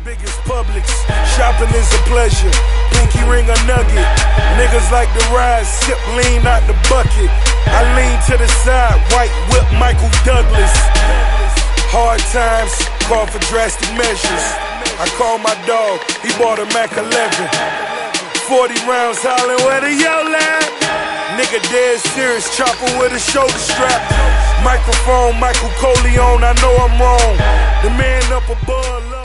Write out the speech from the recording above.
biggest Publix. Shopping is a pleasure. Pinky ring a nugget. Niggas like to ride, sip lean out the bucket. I lean to the side, white whip Michael Douglas. Hard times call for drastic measures. I call my dog, he bought a Mac 11. 40 rounds hollering where the yell at. Nigga dead serious, chopper with a shoulder strap. Microphone, Michael Corleone, I know I'm wrong. The man up above.